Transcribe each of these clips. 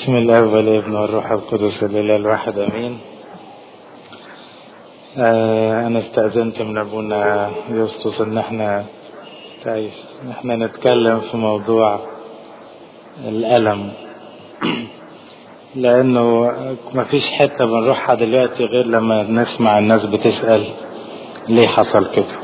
بسم الله والابن والروح القدس الاله الواحد امين. انا استأذنت من ابونا يسطس ان احنا نتكلم في موضوع الألم لانه مفيش حتة بنروحها دلوقتي غير لما نسمع الناس بتسأل ليه حصل كده.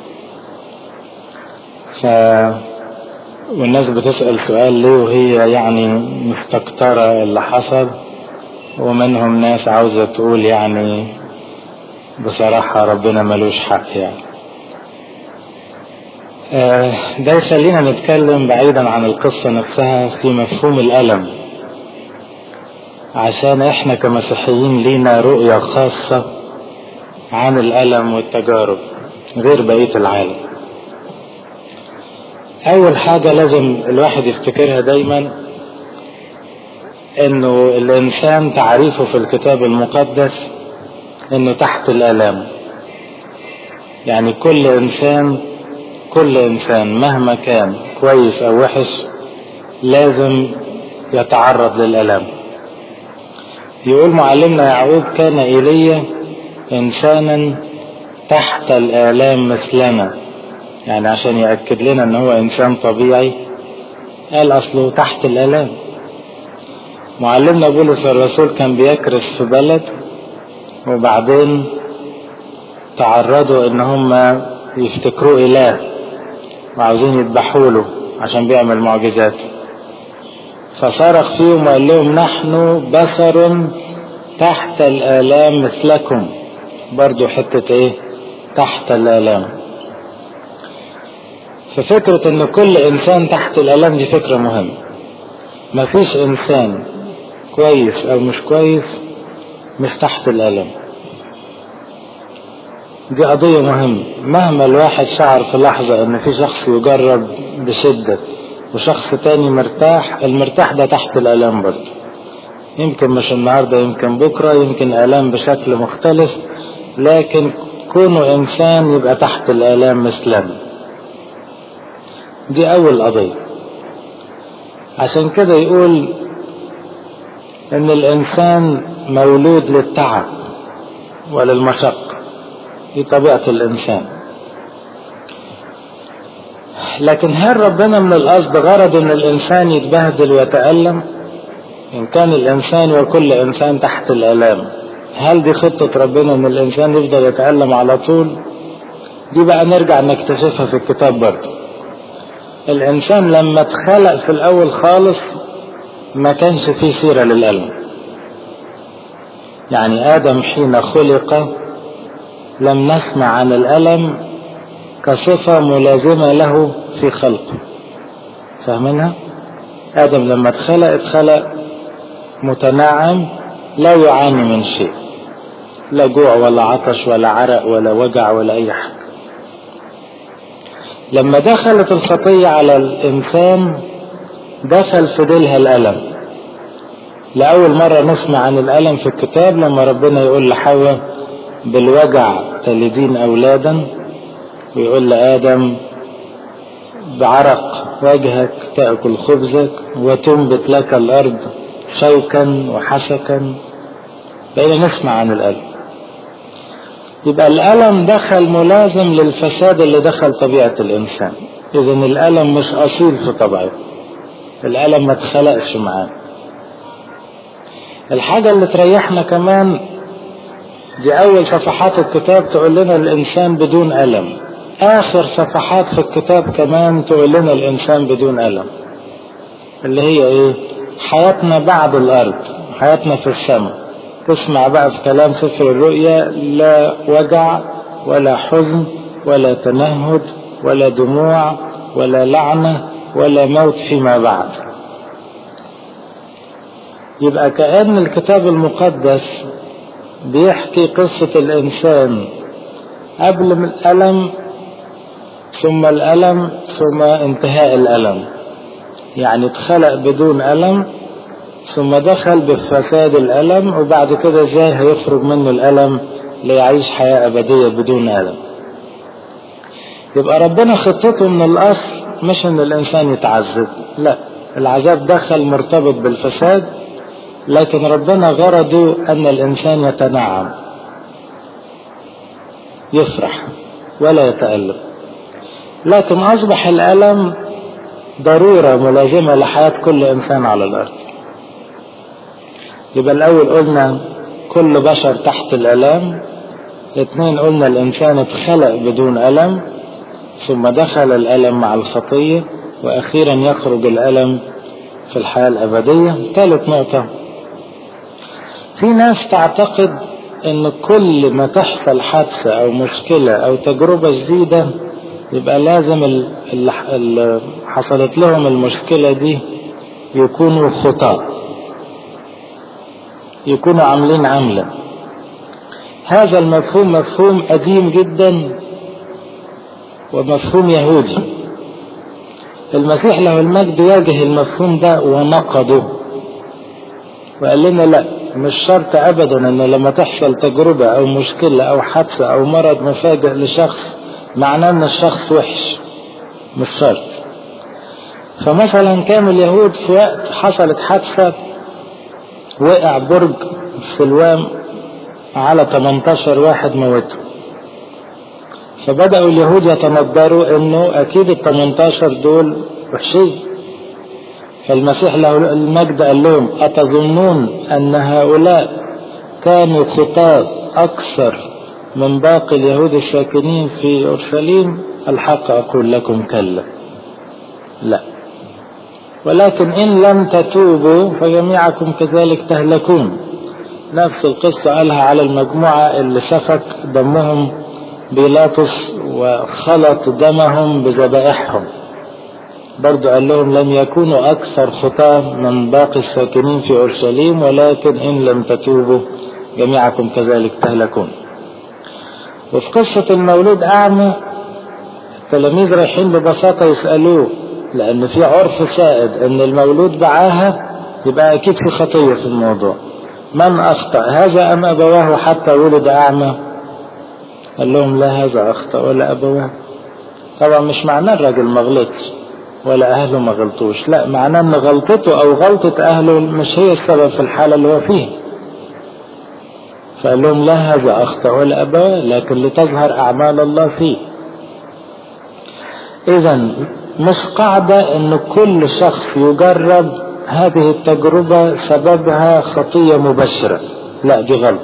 والناس بتسأل سؤال ليه وهي يعني مستكترة اللي حصل، ومنهم ناس عاوزة تقول يعني بصراحة ربنا ملوش حق يعني. ده يخلينا نتكلم بعيدا عن القصة نفسها في مفهوم الألم، عشان احنا كمسيحيين لينا رؤية خاصة عن الألم والتجارب غير بقية العالم. اول حاجة لازم الواحد يفتكرها دايما انه الانسان تعريفه في الكتاب المقدس انه تحت الالام. يعني كل انسان مهما كان كويس او وحش لازم يتعرض للالام. يقول معلمنا يعقوب كان ايليا انسانا تحت الالام مثلنا، يعني عشان يأكد لنا ان هو انسان طبيعي قال اصله تحت الالام. معلمنا بولس الرسول كان بيكرس في بلد وبعدين تعرضوا ان هم يفتكروه اله وعاوزين يذبحوا له عشان بيعمل معجزات، فصرخ فيهم وقال لهم نحن بشر تحت الالام مثلكم. برضو حتة ايه تحت الالام. ففكرة ان كل انسان تحت الالام دي فكرة مهمة. مفيش انسان كويس او مش كويس مش تحت الالم. دي قضية مهمة. مهما الواحد شعر في لحظة ان في شخص يجرب بشدة وشخص تاني مرتاح، المرتاح ده تحت الالام برضه. يمكن مش النهاردة، يمكن بكرة، يمكن الام بشكل مختلف، لكن كونه انسان يبقى تحت الالام مثلنا. دي اول قضية. عشان كده يقول ان الانسان مولود للتعب وللمشقة، دي طبيعة الانسان. لكن هل ربنا من القصد غرض ان الانسان يتبهدل ويتألم؟ ان كان الانسان وكل انسان تحت الالام، هل دي خطة ربنا ان الانسان يفضل يتألم على طول؟ دي بقى نرجع نكتشفها في الكتاب برضه. الانسان لما اتخلق في الاول خالص ما كانش فيه سيرة للألم. يعني آدم حين خلق لم نسمع عن الألم كصفة ملازمة له في خلقه. فاهمينها؟ آدم لما اتخلق متناعم، لا يعاني من شيء، لا جوع ولا عطش ولا عرق ولا وجع ولا أي حاجة. لما دخلت الخطية على الإنسان دخل في ديلها الألم. لأول مرة نسمع عن الألم في الكتاب لما ربنا يقول لحواء بالوجع تلدين أولادا، ويقول لآدم بعرق وجهك تأكل خبزك وتنبت لك الأرض شوكا وحسكا. بقينا نسمع عن الألم. يبقى الألم دخل ملازم للفساد اللي دخل طبيعة الإنسان. إذن الألم مش أصيل في طبعه، الألم ما اتخلقش معاه. الحاجة اللي تريحنا كمان دي أول صفحات الكتاب تقول لنا الإنسان بدون ألم. آخر صفحات في الكتاب كمان تقول لنا الإنسان بدون ألم، اللي هي إيه؟ حياتنا بعد الأرض، حياتنا في السماء. تسمع بقى في كلام سفر الرؤيا لا وجع ولا حزن ولا تنهد ولا دموع ولا لعنة ولا موت فيما بعد. يبقى كأن الكتاب المقدس بيحكي قصة الإنسان قبل من الألم ثم الألم ثم انتهاء الألم. يعني اتخلق بدون ألم ثم دخل بفساد الألم، وبعد كده ازاي هيخرج منه الألم ليعيش حياة أبدية بدون ألم. يبقى ربنا خطته من الأصل مش ان الإنسان يتعذب، لا، العذاب دخل مرتبط بالفساد لكن ربنا غرضه أن الإنسان يتنعم، يفرح ولا يتألم. لكن أصبح الألم ضرورة ملازمة لحياة كل إنسان على الأرض. يبقى الأول قلنا كل بشر تحت الألم، 2 قلنا الإنسان اتخلق بدون ألم، ثم دخل الألم مع الخطية، وأخيرا يخرج الألم في الحياة الأبدية. 3 نقطة، في ناس تعتقد ان كل ما تحصل حادثة او مشكلة او تجربة جديدة يبقى لازم اللي حصلت لهم المشكلة دي يكونوا خطاة، يكونوا عاملين عملة. هذا المفهوم مفهوم قديم جدا ومفهوم يهودي. المسيح له المجد واجه المفهوم ده ونقضه وقال لنا لا، مش شرط ابدا ان لما تحصل تجربة او مشكلة او حادثة او مرض مفاجئ لشخص معناه ان الشخص وحش، مش شرط. فمثلا كان اليهود في وقت حصلت حادثة وقع برج سلوان على 18 واحد موته، فبدأوا اليهود يتنظروا انه اكيد ال 18 دول وحشين. فالمسيح له المجد قال لهم أتظنون أن هؤلاء كانوا خطاة أكثر من باقي اليهود الساكنين في أورشليم؟ الحق أقول لكم كلا، لا، ولكن إن لم تتوبوا فجميعكم كذلك تهلكون. نفس القصة قالها على المجموعة اللي سفك دمهم بيلاطس وخلط دمهم بذبائحهم، برضو قال لهم لم يكونوا أكثر خطاة من باقي الساكنين في أورشليم، ولكن إن لم تتوبوا جميعكم كذلك تهلكون. وفي قصة المولود أعمى التلاميذ رايحين ببساطة يسألوه، لأن في عرف سائد أن المولود بعاها يبقى أكيد في خطية في الموضوع. من أخطأ هذا أم أبواه حتى ولد أعمى؟ قال لهم لا، هذا أخطأ ولا أبواه. طبعا مش معناه الراجل ما غلطش ولا أهله ما غلطوش، لا، معناه أن غلطته أو غلطة أهله مش هي السبب في الحالة اللي هو فيها. فقال لهم لا، هذا أخطأ ولا أبواه، لكن لتظهر أعمال الله فيه. إذن مش قاعدة أن كل شخص يجرب هذه التجربة سببها خطية مباشرة، لا، دي غلط.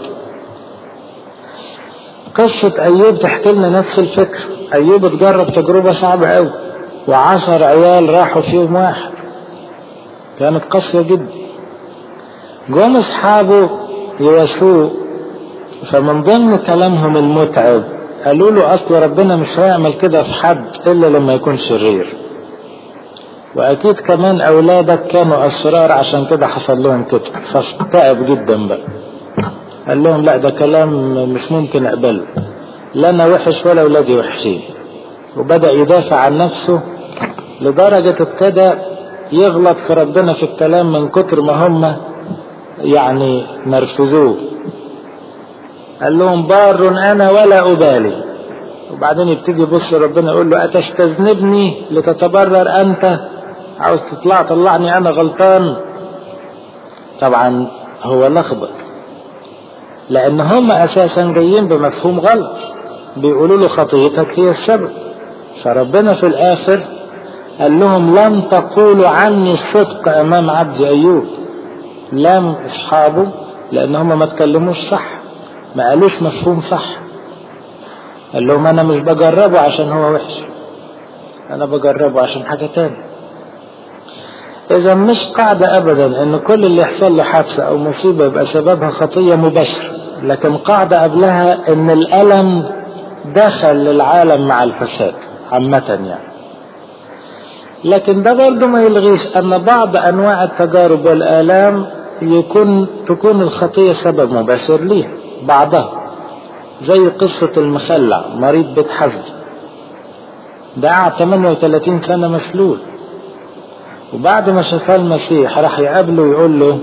قصة أيوب تحكي لنا نفس الفكر. أيوب تجرب تجربة صعبة أوي، و10 عيال راحوا فيهم واحد، كانت قاسية جدا. جم أصحابه يواسوه، فمن ضمن كلامهم المتعب قالوا له أصل ربنا مش هيعمل كده في حد إلا لما يكون شرير، وأكيد كمان أولادك كانوا أشرار عشان كده حصل لهم كده. فاستعب جدا بقى، قال لهم لا، ده كلام مش ممكن أقبله، لا أنا وحش ولا أولادي وحشين. وبدأ يدافع عن نفسه لدرجة ابتدى يغلط في ربنا في الكلام من كتر ما هم يعني نرفزوه. قال لهم بار أنا ولا أبالي. وبعدين يبتدي يبص ربنا يقول له أتستذنبني لتتبرر أنت؟ عاوز طلعني أنا غلطان؟ طبعا هو لخبط، لأن هم أساسا جايين بمفهوم غلط، بيقولوا له خطيتك هي السبب. فربنا في الآخر قال لهم لم تقولوا عني الصدق أمام عبد أيوب. لم أصحابه لأن هم ما تكلموش صح، ما قالوش مفهوم صح. قال لهم أنا مش بجربه عشان هو وحش، أنا بجربه عشان حاجة تاني. إذا مش قاعدة أبدا أن كل اللي يحصل له حادثة أو مصيبة يبقى سببها خطية مباشرة، لكن قاعدة قبلها أن الألم دخل للعالم مع الفساد عامة يعني. لكن ده برضو ما يلغيش أن بعض أنواع التجارب والآلام تكون الخطية سبب مباشر ليها بعضها، زي قصة المخلع مريض بيت حزن، ده قعد 38 سنة مسلول، وبعد ما شفاه المسيح راح يقابله ويقول له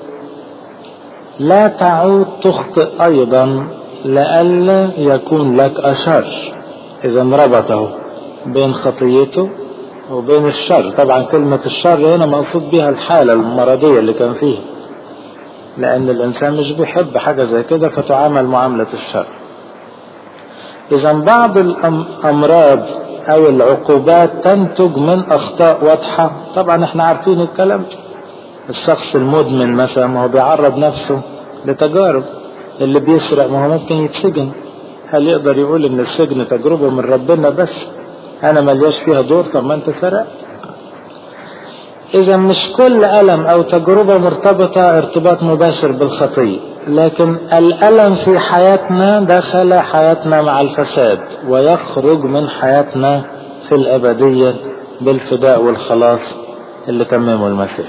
لا تعود تخطئ أيضا لئلا يكون لك أشر. إذا ربطه بين خطيته وبين الشر. طبعا كلمة الشر هنا مقصود بها الحالة المرضية اللي كان فيها. لأن الإنسان مش بيحب حاجة زي كده فتعامل معاملة الشر. إذا بعض الأمراض أو العقوبات تنتج من أخطاء واضحة. طبعا احنا عارفين الكلام. الشخص المدمن مثلا ما هو بيعرض نفسه لتجارب. اللي بيسرق ما هو ممكن يتسجن. هل يقدر يقول ان السجن تجربة من ربنا بس انا ملياش فيها دور؟ طب ما انت سرقت. اذا مش كل ألم او تجربة مرتبطة ارتباط مباشر بالخطية، لكن الألم في حياتنا دخل حياتنا مع الفساد ويخرج من حياتنا في الأبدية بالفداء والخلاص اللي تممه المسيح.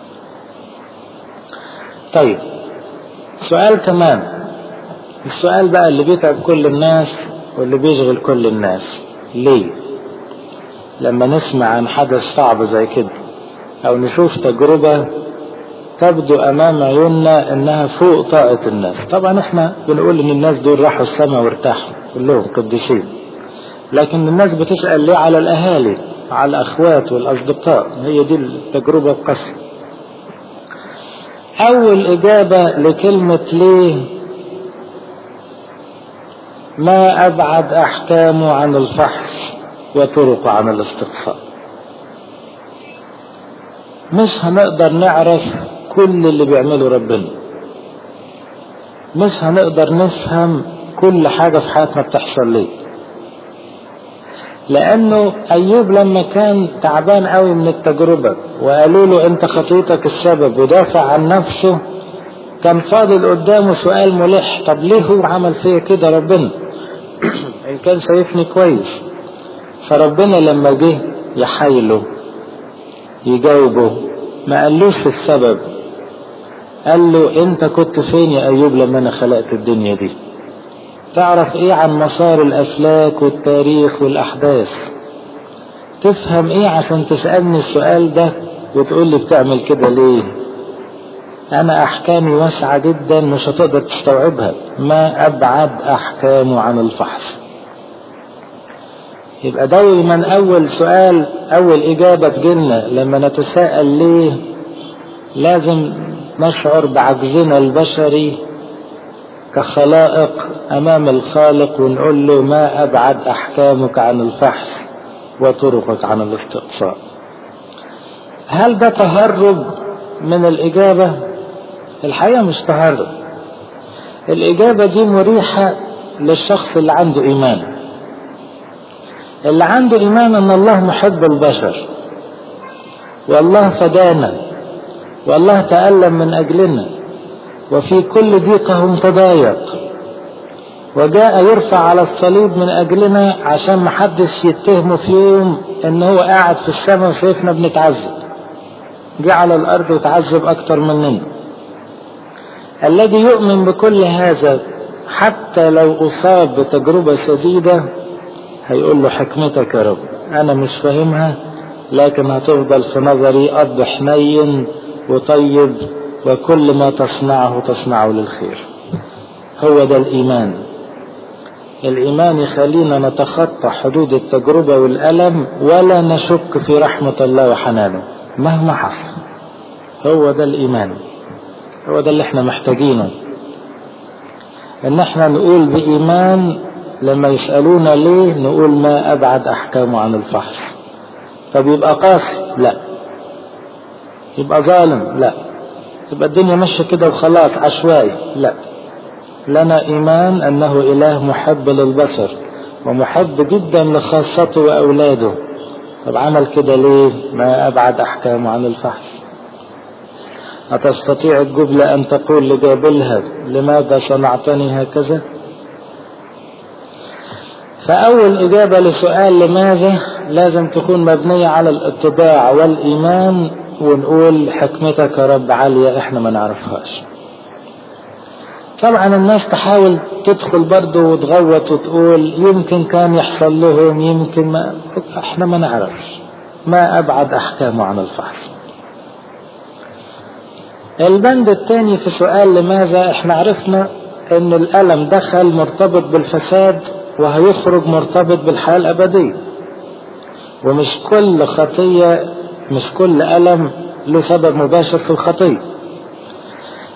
طيب سؤال كمان، السؤال بقى اللي بيتعب كل الناس واللي بيشغل كل الناس، ليه لما نسمع عن حدث صعب زي كده او نشوف تجربة تبدو امام عيوننا انها فوق طاقة الناس؟ طبعا احنا بنقول ان الناس دول راحوا السماء وارتاحوا كلهم قديسين، لكن الناس بتسأل ليه على الاهالي، على الاخوات والاصدقاء؟ هي دي التجربة القاسية. اول اجابة لكلمة ليه: ما ابعد احكامه عن الفحص وطرقه عن الاستقصاء. مش هنقدر نعرف كل اللي بيعمله ربنا، مش هنقدر نفهم كل حاجة في حياتنا بتحصل ليه. لانه ايوب لما كان تعبان قوي من التجربة وقالوا له انت خطيتك السبب ودافع عن نفسه، كان فاضل قدامه سؤال ملح: طب ليه هو عمل فيا كده ربنا؟ ان كان شايفني كويس. فربنا لما جه يحايله يجاوبه ما قالوش السبب، قال له انت كنت فين يا ايوب لما انا خلقت الدنيا دي؟ تعرف ايه عن مسار الافلاك والتاريخ والاحداث؟ تفهم ايه عشان تسألني السؤال ده وتقول لي بتعمل كده ليه؟ انا احكامي واسعة جدا مش هتقدر تستوعبها. ما ابعد احكامه عن الفحص. يبقى دايما اول سؤال، اول اجابة تجيلنا لما نتساءل ليه، لازم نشعر بعجزنا البشري كخلائق امام الخالق ونقول له ما ابعد احكامك عن الفحص وطرقك عن الاستقصاء. هل ده تهرب من الاجابة؟ الحقيقة مش تهرب. الاجابة دي مريحة للشخص اللي عنده ايمان، اللي عنده ايمان ان الله محب البشر والله فدانا والله تألم من اجلنا وفي كل ضيقهم تضايق وجاء يرفع على الصليب من اجلنا عشان محدش يتهمه في يوم ان هو قاعد في السماء وشايفنا بنتعذب. جاء على الارض وتعذب اكتر مننا. الذي يؤمن بكل هذا حتى لو اصاب بتجربة شديدة هيقول له حكمتك يا رب، انا مش فاهمها لكن هتفضل في نظري اب حنين وطيب وكل ما تصنعه للخير. هو ده الإيمان. الإيمان يخلينا نتخطى حدود التجربة والألم ولا نشك في رحمة الله وحنانه مهما حصل. هو ده الإيمان، هو ده اللي احنا محتاجينه، ان احنا نقول بإيمان لما يسألونا ليه نقول ما أبعد أحكامه عن الفحص. طب يبقى قاسي؟ لا. يبقى ظالم؟ لا. تبقى الدنيا ماشية كده وخلاص عشوائي؟ لا. لنا إيمان أنه إله محب للبشر ومحب جدا لخاصته وأولاده. طب عمل كده ليه؟ ما أبعد أحكامه عن الفحص. أتستطيع الجبلة أن تقول لجابلها لماذا صنعتني هكذا؟ فأول إجابة لسؤال لماذا لازم تكون مبنية على الاتضاع والإيمان، ونقول حكمتك يا رب عالية احنا ما نعرفهاش. طبعا الناس تحاول تدخل برضه وتغوط وتقول يمكن كان يحصل لهم، يمكن ما، احنا ما نعرفش. ما أبعد أحكامه عن الفحص. البند الثاني في سؤال لماذا، احنا عرفنا ان الألم دخل مرتبط بالفساد وهيخرج مرتبط بالحياة الأبدية، ومش كل خطية مش كل ألم له سبب مباشر في الخطية.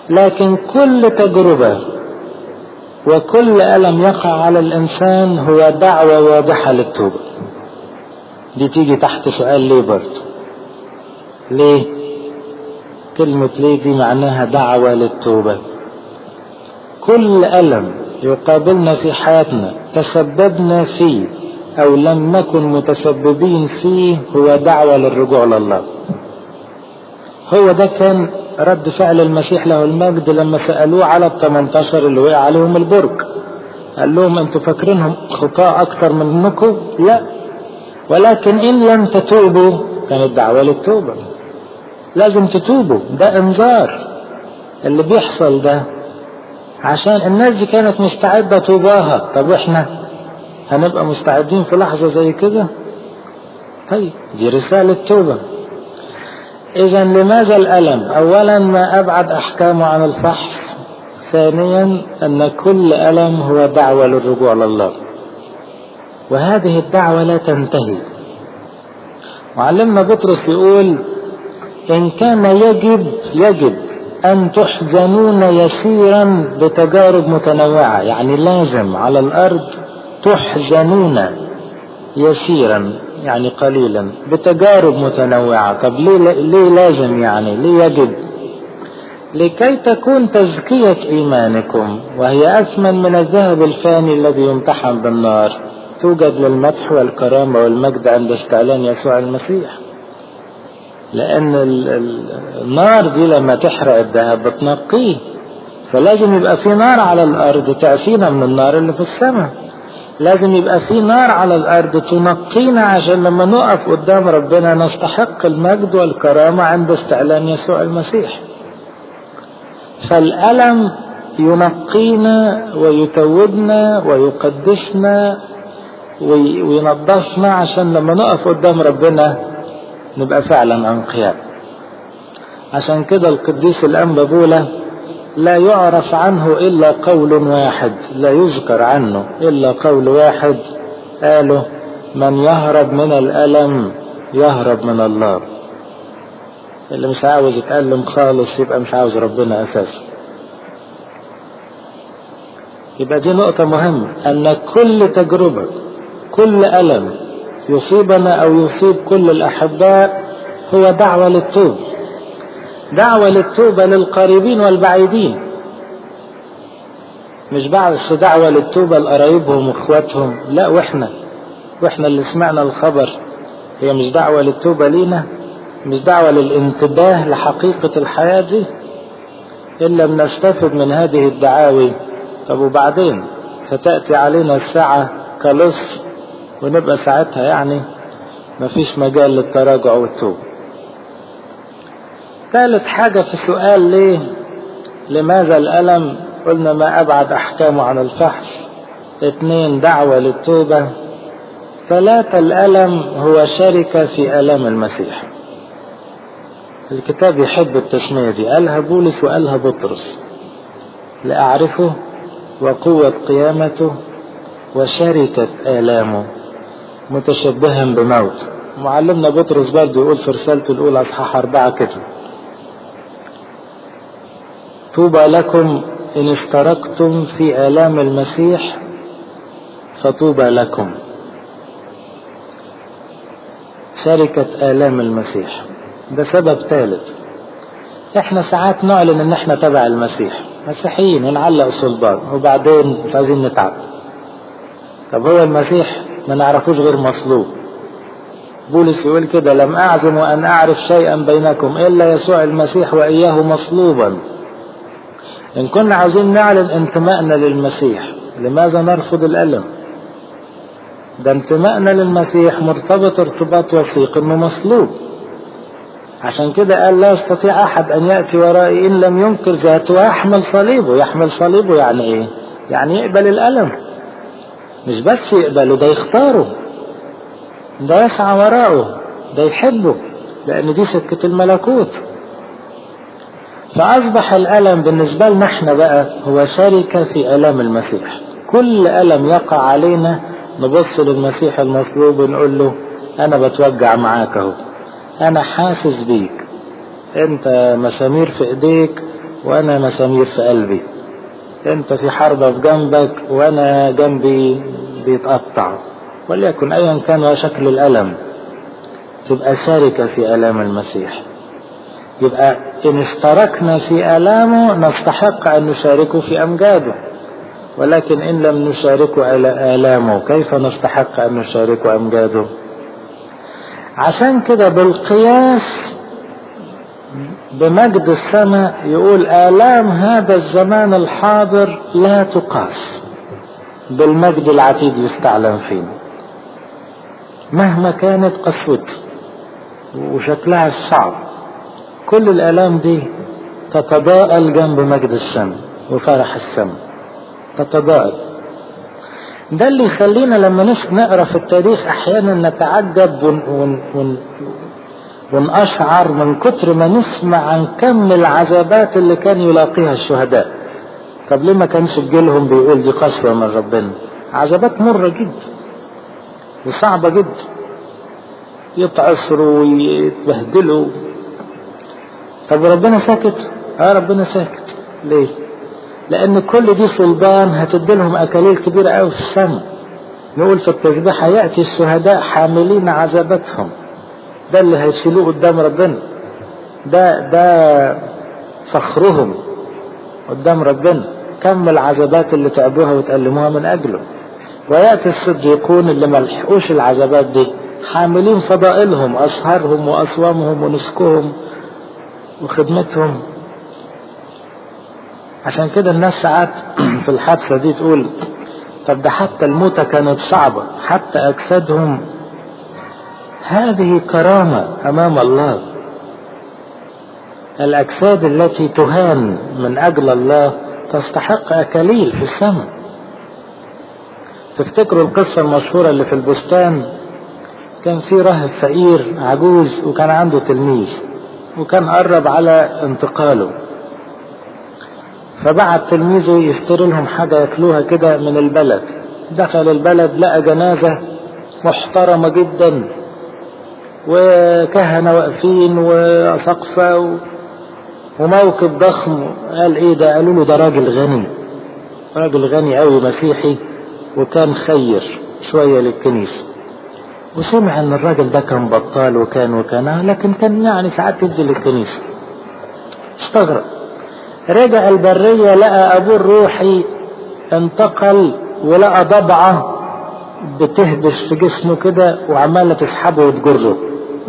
لكن كل تجربة وكل ألم يقع على الإنسان هو دعوة واضحة للتوبة. دي تيجي تحت سؤال ليه برضه؟ ليه؟ كلمة ليه دي معناها دعوة للتوبة. كل ألم يقابلنا في حياتنا تسببنا فيه أو لم نكن متسببين فيه هو دعوة للرجوع لله. هو ده كان رد فعل المسيح له المجد لما سألوه على 18 اللي وقع عليهم البرج. قال لهم انتوا فاكرينهم خطاء أكتر منكم؟ لا، ولكن إن لم تتوبوا كانت دعوة للتوبة. لازم تتوبوا، ده انذار. اللي بيحصل ده عشان الناس دي كانت مستعدة توباها. طب واحنا هنبقى مستعدين في لحظة زي كده؟ طيب دي رسالة توبة. إذا لماذا الألم؟ أولا ما أبعد أحكامه عن الفحص. ثانيا أن كل ألم هو دعوة للرجوع لله، وهذه الدعوة لا تنتهي. وعلمنا بطرس يقول إن كان يجب أن تحزنون يسيرا بتجارب متنوعة، يعني لازم على الأرض تحزنون يسيرا يعني قليلا بتجارب متنوعة. طب ليه لازم؟ يعني ليه يجب؟ لكي تكون تزكية إيمانكم وهي أثمن من الذهب الفاني الذي يمتحن بالنار، توجد للمدح والكرامة والمجد عند استعلان يسوع المسيح. لأن النار دي لما تحرق الذهب بتنقيه، فلازم يبقى في نار على الأرض تعفينا من النار اللي في السماء. لازم يبقى في نار على الأرض تنقينا عشان لما نقف قدام ربنا نستحق المجد والكرامة عند استعلان يسوع المسيح. فالألم ينقينا ويتوبنا ويقدسنا وينظفنا عشان لما نقف قدام ربنا نبقى فعلا أنقياء. عشان كده القديس الأنبا بولا لا يعرف عنه إلا قول واحد، لا يذكر عنه إلا قول واحد قاله: من يهرب من الألم يهرب من الله. اللي مش عاوز يتألم خالص يبقى مش عاوز ربنا أساسا. يبقى دي نقطة مهمة، أن كل تجربة كل ألم يصيبنا أو يصيب كل الأحباء هو دعوة للتوبة. دعوة للتوبة للقريبين والبعيدين، مش بس دعوة للتوبة لقرايبهم واخواتهم، لا واحنا اللي سمعنا الخبر. هي مش دعوة للتوبة لينا؟ مش دعوة للانتباه لحقيقة الحياة دي؟ إلا بنستفد من هذه الدعاوي. طب وبعدين فتأتي علينا الساعة كلص ونبقى ساعتها يعني مفيش مجال للتراجع والتوبة. ثالث حاجة في سؤال ليه لماذا الألم، قلنا ما أبعد أحكامه عن الفحص. 2 دعوة للتوبة. 3 الألم هو شركة في آلام المسيح. الكتاب يحب التسمية دي، قالها بولس وقالها بطرس: لأعرفه وقوة قيامته وشركة آلامه متشبها بموت. معلمنا بطرس برضه يقول في رسالته الأولى أصحاح 4 كده: طوبى لكم إن اشتركتم في آلام المسيح فطوبى لكم. شركة آلام المسيح ده سبب ثالث. احنا ساعات نعلن ان احنا تبع المسيح، مسيحيين، ونعلق صلبان وبعدين مش عايزين نتعب. طب هو المسيح ما نعرفوش غير مصلوب. بولس يقول كده: لم أعزم أن أعرف شيئا بينكم إلا يسوع المسيح وإياه مصلوبا. إن كنا عاوزين نعلن انتمائنا للمسيح لماذا نرفض الألم؟ ده انتمائنا للمسيح مرتبط ارتباط وثيق انه مصلوب. عشان كده قال: لا يستطيع أحد أن يأتي ورائي إن لم ينكر ذاته ويحمل صليبه. يحمل صليبه يعني إيه؟ يعني يقبل الألم. مش بس يقبله، ده يختاره، ده يسعى وراءه، ده يحبه، لأن دي سكة الملكوت. فأصبح الألم بالنسبة لنا احنا بقى هو شركة في ألم المسيح. كل ألم يقع علينا نبص للمسيح المصلوب ونقول له: أنا بتوجع معاك اهو، أنا حاسس بيك، أنت مسامير في إيديك وانا مسامير في قلبي، انت في حربة في جنبك وانا جنبي بيتقطع، وليكن ايا كان شكل الالم، تبقى شاركة في الام المسيح. يبقى ان اشتركنا في الامه نستحق ان نشاركه في امجاده، ولكن ان لم نشاركه الامه كيف نستحق ان نشاركه امجاده؟ عشان كده بالقياس بمجد السماء يقول آلام هذا الزمان الحاضر لا تقاس بالمجد العتيد يستعلم فينا، مهما كانت قسوته وشكلها الصعب، كل الآلام دي تتضاءل جنب مجد السماء وفرح السماء، تتضاءل. ده اللي يخلينا لما نقرأ في التاريخ أحيانا نتعجب ونأشعر من كتر ما نسمع عن كم العذابات اللي كان يلاقيها الشهداء. طب ليه ما كانش جيلهم بيقول دي قسوة من ربنا؟ عذابات مرة جدا وصعبة جدا، يتعصروا ويتبهدلوا. طب ربنا ساكت؟ ربنا ساكت. ليه؟ لأن كل دي صلبان هتديلهم أكاليل كبيرة أوي في السماء. نقول في التسبيحة يأتي الشهداء حاملين عذاباتهم، ده اللي هيشيلوه قدام ربنا، ده فخرهم قدام ربنا، كم العذابات اللي تعبوها وتألموها من أجله. ويأتي الصديقون اللي ملحقوش العذابات دي حاملين فضائلهم، أسهرهم وأصوامهم ونسكهم وخدمتهم. عشان كده الناس ساعات في الحادثة دي تقول طب ده حتى الموتة كانت صعبة، حتى أجسادهم هذه كرامة أمام الله. الأجساد التي تهان من أجل الله تستحق أكاليل في السماء. تفتكروا القصة المشهورة اللي في البستان؟ كان في راهب فقير عجوز وكان عنده تلميذ وكان قرب على انتقاله، فبعت تلميذه يشتري لهم حاجة ياكلوها كده من البلد. دخل البلد لقى جنازة محترمة جدا وكهنة واقفين وسقفة وموكب ضخم. قال ايه ده؟ قالوا له ده راجل غني قوي مسيحي وكان خير شوية للكنيسة. وسمع ان الراجل ده كان بطال وكان لكن كان يعني ساعات يدي للكنيسة. استغرب، رجع البرية لقى ابوه الروحي انتقل ولقى ضبعة بتهبش في جسمه كده وعمالة تسحبه وتجره،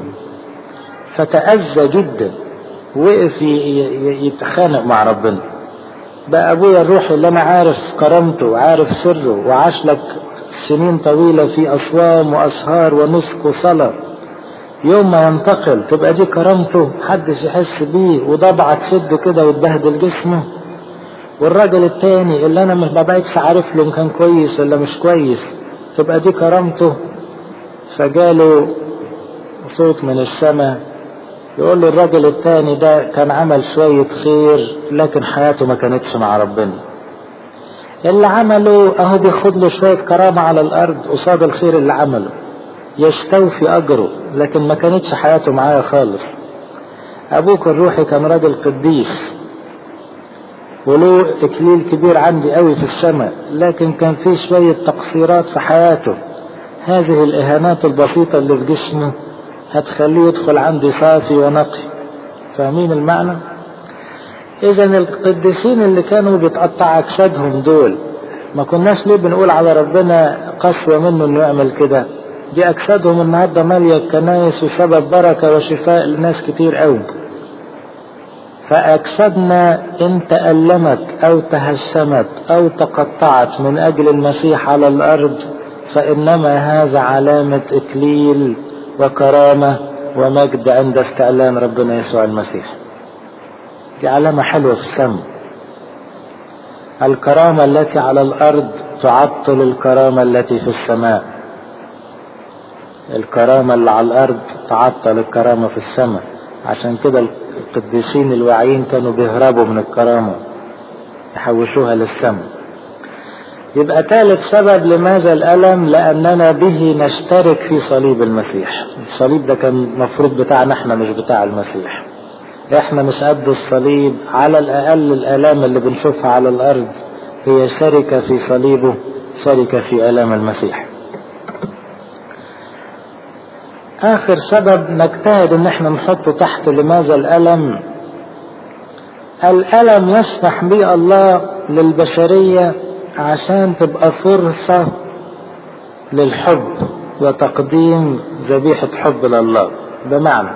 فتأذى جدا، وقف يتخانق مع ربنا. بقى ابويا الروحي اللي انا عارف كرامته وعارف سره وعاش لك سنين طويلة في أصوام وأسهار ونسك وصلاة، يوم ما ينتقل تبقى دي كرامته محدش يحس بيه وضبعة تشد كده وتبهدل جسمه؟ والراجل التاني اللي انا ما بقيتش عارف له ان كان كويس ولا مش كويس تبقى دي كرامته؟ فجاله صوت من السماء يقول له الراجل التاني ده كان عمل شوية خير لكن حياته ما كانتش مع ربنا. اللي عمله اهو بياخد له شوية كرامة على الارض قصاد الخير اللي عمله، يستوفي اجره، لكن ما كانتش حياته معايا خالص. ابوك الروحي كان راجل قديس وله تكليل كبير عندي قوي في السماء، لكن كان فيه شوية تقصيرات في حياته. هذه الاهانات البسيطة اللي في جسمه هتخليه يدخل عندي صافي ونقي. فاهمين المعنى؟ اذا القديسين اللي كانوا بيتقطع اجسادهم دول ما كناش ليه بنقول على ربنا قسوة منه انه يعمل كده؟ دي اجسادهم النهارده ماليه الكنايس وسبب بركة وشفاء لناس كتير قوي. فاجسادنا ان تألمت او تهشمت او تقطعت من اجل المسيح على الارض فانما هذا علامة اكليل وكرامة ومجد عند استعلان ربنا يسوع المسيح. دي علامة حلوة في السماء. الكرامة التي على الأرض تعطل الكرامة التي في السماء. الكرامة اللي على الأرض تعطل الكرامة في السماء. عشان كده القديسين الواعيين كانوا بيهربوا من الكرامة يحوشوها للسماء. يبقى ثالث سبب لماذا الألم؟ لأننا به نشترك في صليب المسيح. الصليب ده كان مفروض بتاعنا احنا مش بتاع المسيح. احنا مش قد الصليب، على الأقل الآلام اللي بنشوفها على الأرض هي شركة في صليبه، شركة في آلام المسيح. آخر سبب نجتهد ان احنا نحطه تحت لماذا الألم. الألم يسمح به الله للبشرية عشان تبقى فرصة للحب وتقديم ذبيحة حب لله. بمعنى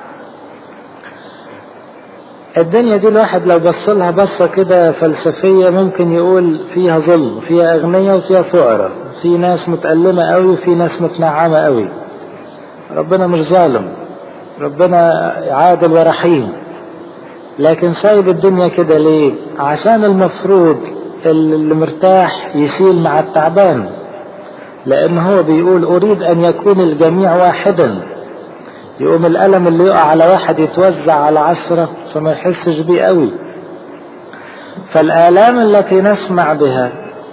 الدنيا دي الواحد لو بصلها بصة كده فلسفية ممكن يقول فيها ظلم، فيها أغنياء وفيها فقراء، في ناس متألمة قوي وفي ناس متنعمة قوي. ربنا مش ظالم، ربنا عادل ورحيم، لكن سايب الدنيا كده ليه؟ عشان المفروض اللي مرتاح يشيل مع التعبان، لأن هو بيقول أريد أن يكون الجميع واحدا. يقوم الألم اللي يقع على واحد يتوزع على 10 فما يحسش بيه قوي. فالآلام التي نسمع بها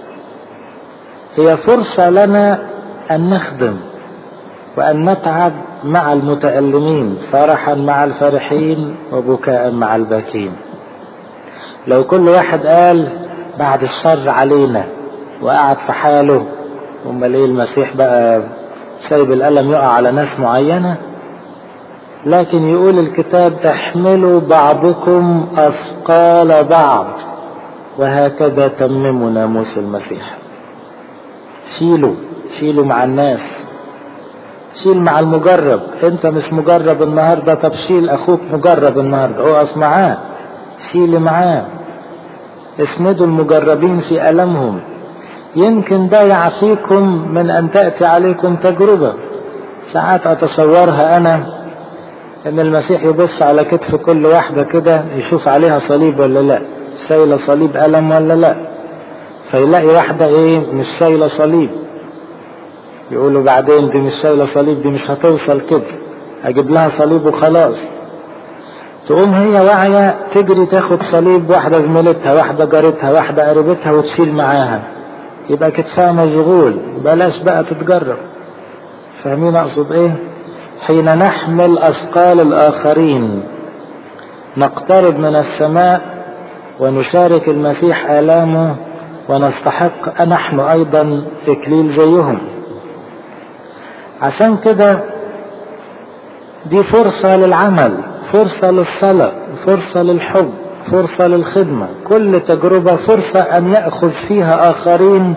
هي فرصة لنا أن نخدم وأن نتعب مع المتألمين، فرحا مع الفرحين وبكاء مع الباكين. لو كل واحد قال بعد الشر علينا وقعد في حاله، امال ليه المسيح بقى سايب الألم يقع على ناس معينة؟ لكن يقول الكتاب تحملوا بعضكم أثقال بعض وهكذا تمموا ناموس المسيح. شيلوا مع الناس، شيل مع المجرب. انت مش مجرب النهاردة، طب شيل اخوك مجرب النهاردة، اقف معاه، شيل معاه، اسندوا المجربين في ألمهم. يمكن ده يعفيكم من ان تأتي عليكم تجربة. ساعات اتصورها انا ان المسيح يبص على كتف كل واحدة كده يشوف عليها صليب ولا لا، شايلة صليب ألم ولا لا، فيلاقي واحدة مش شايلة صليب، يقولوا بعدين دي مش شايلة صليب، دي مش هتوصل كده، اجيب لها صليب وخلاص. تقوم هي واعية تجري تاخد صليب واحدة زميلتها، واحدة جارتها، واحدة قريبتها وتشيل معاها، يبقى كتفها مشغول، بلاش بقى تتجرب. فاهمين اقصد ايه؟ حين نحمل اثقال الاخرين نقترب من السماء ونشارك المسيح آلامه ونستحق نحن ايضا اكليل زيهم. عشان كده دي فرصة للعمل، فرصة للصلاة، فرصة للحب، فرصة للخدمة. كل تجربة فرصة أن يأخذ فيها آخرين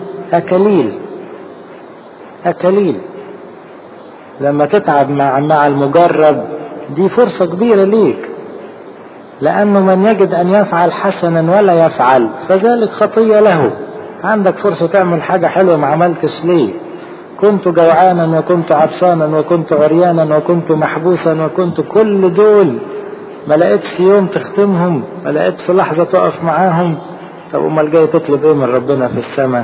أكليل. لما تتعب مع المجرب دي فرصة كبيرة ليك، لأنه من يجد أن يفعل حسنا ولا يفعل فذلك خطية له. عندك فرصة تعمل حاجة حلوة ما عملتش ليه؟ كنت جوعانا وكنت عطشانا وكنت عريانا وكنت محبوسا وكنت كل دول ما لقيتش يوم تختمهم، ما لقيتش لحظة تقف معاهم. طب امال جاي تطلب ايه من ربنا في السماء؟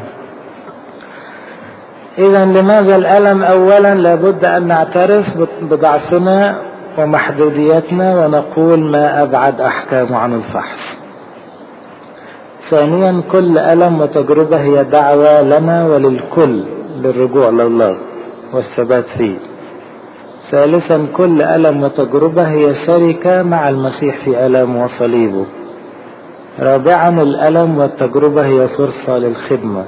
اذا لماذا الألم؟ اولا لابد ان نعترف بضعفنا ومحدوديتنا ونقول ما ابعد احكام عن الفحص. ثانيا كل ألم وتجربة هي دعوة لنا وللكل للرجوع لله والثبات فيه. ثالثا كل ألم وتجربة هي شركة مع المسيح في ألامه وصليبه. رابعا الألم والتجربة هي فرصة للخدمة،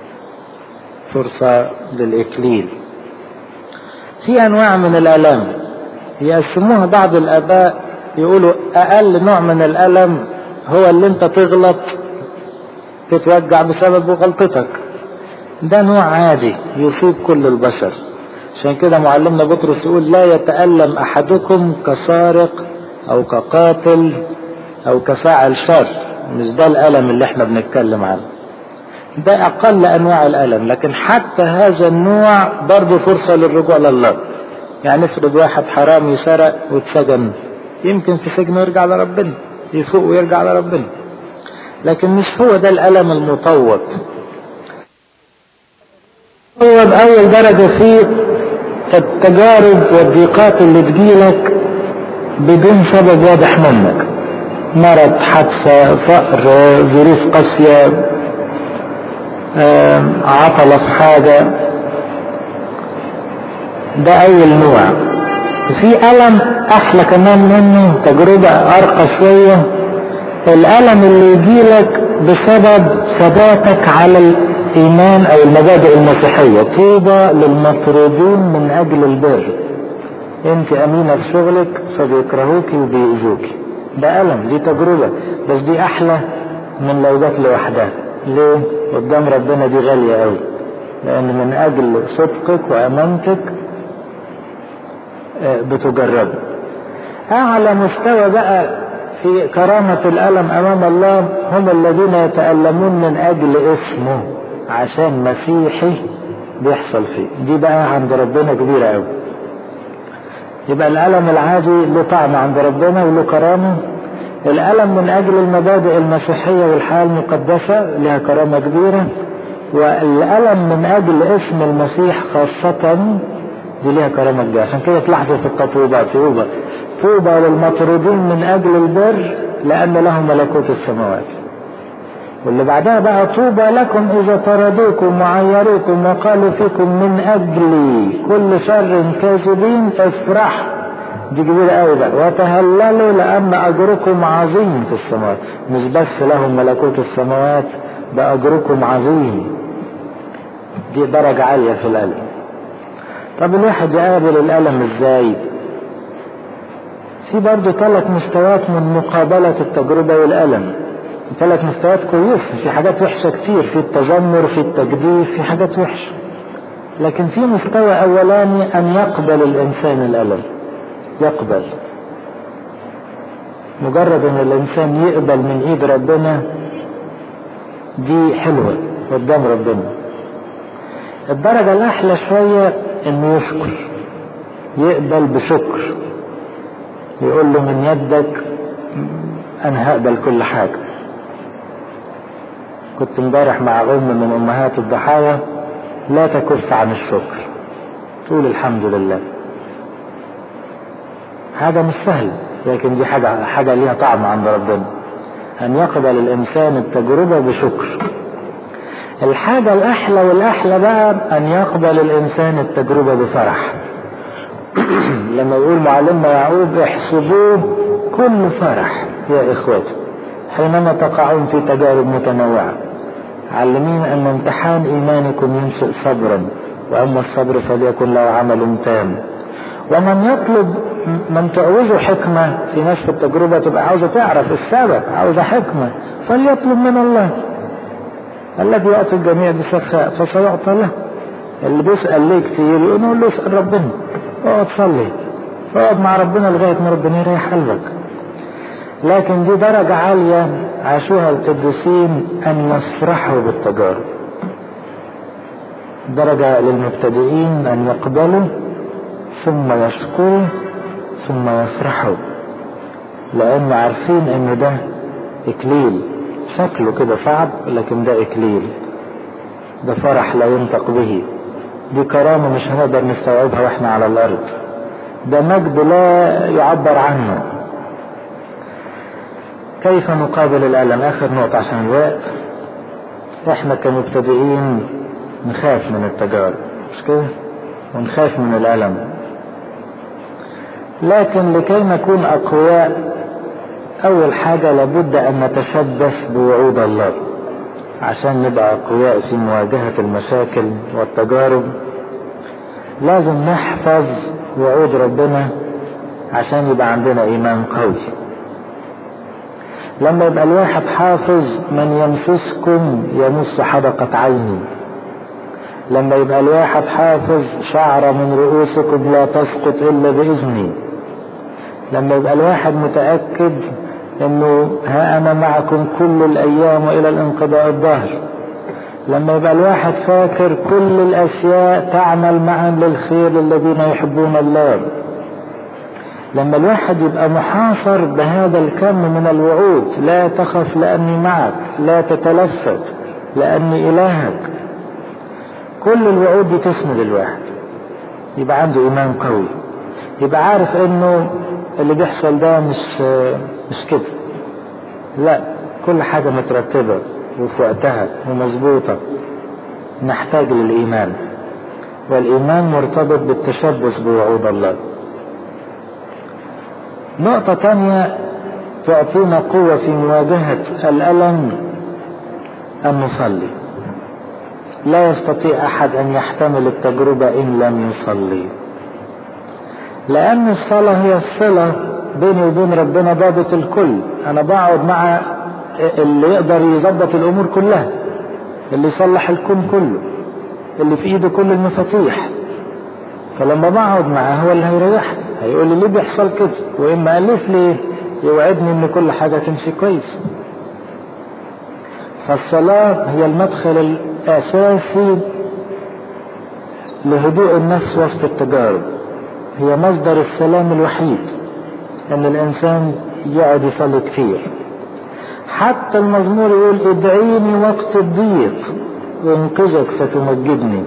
فرصة للإكليل. في أنواع من الألم يقسموها بعض الآباء، يقولوا أقل نوع من الألم هو اللي انت تغلط تتوجع بسبب غلطتك، ده نوع عادي يصيب كل البشر. عشان كده معلمنا بطرس يقول لا يتألم أحدكم كسارق أو كقاتل أو كفاعل شر. مش ده الألم اللي احنا بنتكلم عنه، ده أقل أنواع الألم. لكن حتى هذا النوع برضه فرصة للرجوع لله. يعني افرض واحد حرامي سرق واتسجن، يمكن في سجنه يرجع لربنا، يفوق ويرجع لربنا، لكن مش هو ده الألم المطوب. هو بأول درجة فيه التجارب والضيقات اللي تجيلك بدون سبب واضح منك، مرض، حادثة، فقر، ظروف قاسية، عطلة في حاجة، ده أول نوع. وفي ألم أحلى كمان منه، تجربة أرقى شوية، الألم اللي يجيلك بسبب ثباتك على الإيمان أو المبادئ المسيحية. طوبى للمطرودين من أجل البر. أنت أمينة في شغلك فبيكرهوك وبيؤذوك، ده ألم، دي تجربة، بس دي أحلى من لو جت لوحدها. ليه؟ قدام ربنا دي غالية أوي، لأن من أجل صدقك وأمانتك بتجرب. أعلى مستوى بقى في كرامة الألم أمام الله هم الذين يتألمون من أجل اسمه، عشان مسيحي بيحصل فيه. دي بقى عند ربنا كبيرة أوي. يبقى الألم العادي له طعم عند ربنا وله كرامة. الألم من أجل المبادئ المسيحية والحياة المقدسة لها كرامة كبيرة. والألم من أجل اسم المسيح خاصة دي لها كرامة كبيرة. عشان كده تلاحظوا في التطويبات طوبى للمطرودين من أجل البر لأن لهم ملكوت السماوات. واللي بعدها بقى طوبى لكم إذا طردوكم وعيروكم وقالوا فيكم من أجلي كل شر كاذبين افرحوا. دي كبيرة قوي بقى. وتهللوا لأن أجركم عظيم في السماوات. مش بس لهم ملكوت السماوات، ده أجركم عظيم. دي درجة عالية في الألم. طب الواحد يقابل الألم ازاي؟ في برضو 3 مستويات من مقابلة التجربة والألم. 3 مستويات كويسة. في حاجات وحشة كتير، في التذمر، في التجديف، في حاجات وحشة. لكن في مستوى أولاني أن يقبل الإنسان الألم. يقبل، مجرد أن الإنسان يقبل من إيد ربنا دي حلوة قدام ربنا. الدرجة الأحلى شوية أنه يشكر، يقبل بشكر، يقول له من يدك أنا هقبل كل حاجة. كنت امبارح مع من أمهات الضحايا لا تكف عن الشكر، تقول الحمد لله. حاجة مش سهل، لكن دي حاجة ليها طعم عند ربنا، أن يقبل الإنسان التجربة بشكر. الحاجة الأحلى والأحلى بقى أن يقبل الإنسان التجربة بفرح. لما يقول معلمنا يعقوب احسبوه كل فرح يا إخوتي حينما تقعون في تجارب متنوعة، علمين أن امتحان إيمانكم ينشئ صبرا، وأما الصبر فليكن له عمل تام. ومن يطلب، من تعوزه حكمة في نفس التجربة، تبقى عاوزة تعرف السبب، عاوزة حكمة، فليطلب من الله الذي يعطي الجميع بسخاء فسيعطى له. اللي بيسأل ليه كتير يقول له اسأل ربنا، اقعد صلي، اقعد مع ربنا لغاية ما ربنا يريح قلبك. لكن دي درجة عالية عاشوها القديسين، أن يفرحوا بالتجارب. درجة للمبتدئين أن يقبلوا ثم يشكروا ثم يفرحوا، لأن عارفين أن ده إكليل. شكله كده صعب لكن ده إكليل، ده فرح لا ينطق به، دي كرامة مش هنقدر نستوعبها واحنا على الأرض، ده مجد لا يعبر عنه. كيف نقابل الألم؟ آخر نقطة عشان الوقت. احنا كمبتدئين نخاف من التجارب، مش كده؟ ونخاف من الألم. لكن لكي نكون أقوياء، أول حاجة لابد أن نتشبث بوعود الله. عشان نبقى أقوياء في مواجهة المشاكل والتجارب لازم نحفظ وعود ربنا عشان يبقى عندنا إيمان قوي. لما يبقى الواحد حافظ من يمسسكم يمس حدقة عيني، لما يبقى الواحد حافظ شعر من رؤوسكم لا تسقط إلا بإذني، لما يبقى الواحد متأكد انه ها انا معكم كل الايام والى الانقضاء الظهر، لما يبقى الواحد فاكر كل الاشياء تعمل معا للخير للذين يحبون الله، لما الواحد يبقى محاصر بهذا الكم من الوعود، لا تخف لاني معك، لا تتلفت لاني الهك، كل الوعود دي تسند الواحد، يبقى عنده ايمان قوي، يبقى عارف انه اللي بيحصل ده مش كده، لا، كل حاجة مترتبة وفي وقتها ومظبوطة. نحتاج للإيمان، والإيمان مرتبط بالتشبث بوعود الله. نقطة تانية تعطينا قوة في مواجهة الألم أن نصلي. لا يستطيع أحد أن يحتمل التجربة إن لم يصلي، لأن الصلاة هي الصلة بيني وبين ربنا ضابط الكل. أنا بقعد مع اللي يقدر يظبط الأمور كلها، اللي يصلح الكون كله، اللي في إيده كل المفاتيح. فلما بقعد معاه هو اللي هيريحني، هيقول لي ليه بيحصل كده، وإما قالش لي يوعدني إن كل حاجة تمشي كويس. فالصلاة هي المدخل الأساسي لهدوء النفس وسط التجارب، هي مصدر السلام الوحيد ان الانسان يقعد يصلي كتير. حتى المزمور يقول ادعيني وقت الضيق وانقذك فتمجدني.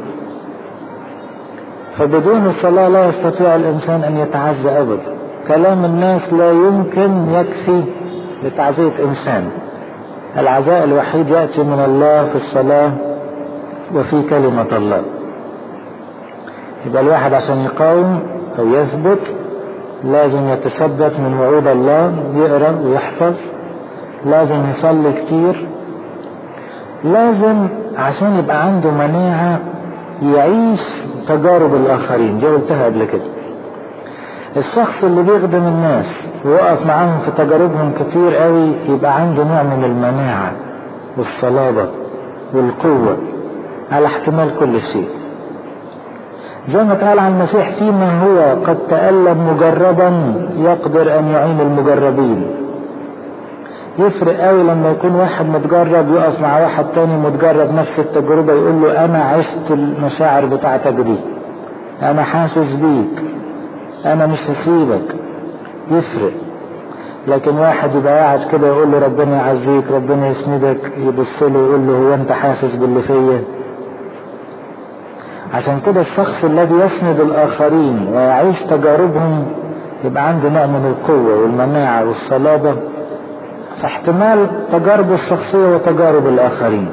فبدون الصلاة لا يستطيع الانسان ان يتعزى ابدا. كلام الناس لا يمكن يكفي لتعزية انسان. العزاء الوحيد يأتي من الله في الصلاة وفي كلمة الله. يبقى الواحد عشان يقاوم او يثبت لازم يتثبت من وعود الله، يقرأ ويحفظ، لازم يصلي كتير، لازم عشان يبقى عنده مناعة يعيش تجارب الآخرين. دي قلتها قبل كده. الشخص اللي بيخدم الناس ويقف معاهم في تجاربهم كتير قوي يبقى عنده نوع من المناعة والصلابة والقوة على احتمال كل شيء. زي ما قال عن المسيح فيما هو قد تألم مجربا يقدر أن يعين المجربين. يفرق قوي لما يكون واحد متجرب يقف مع واحد تاني متجرب نفس التجربة يقول له أنا عشت المشاعر بتاعتك دي، أنا حاسس بيك، أنا مش هسيبك. يفرق. لكن واحد يبقى قاعد كده يقول له ربنا يعزيك، ربنا يسندك، يبص له يقول له هو أنت حاسس باللي فيا؟ عشان كده الشخص الذي يسند الآخرين ويعيش تجاربهم يبقى عنده نوع من القوة والمناعة والصلابة في احتمال تجارب الشخصية وتجارب الآخرين.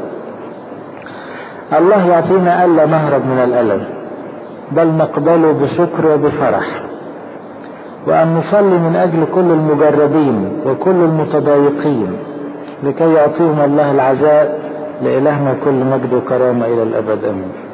الله يعطينا ألا نهرب من الألم، بل نقبله بشكر وبفرح، وأن نصلي من أجل كل المجربين وكل المتضايقين لكي يعطيهم الله العزاء. لإلهنا كل مجد وكرامة إلى الأبد. آمين.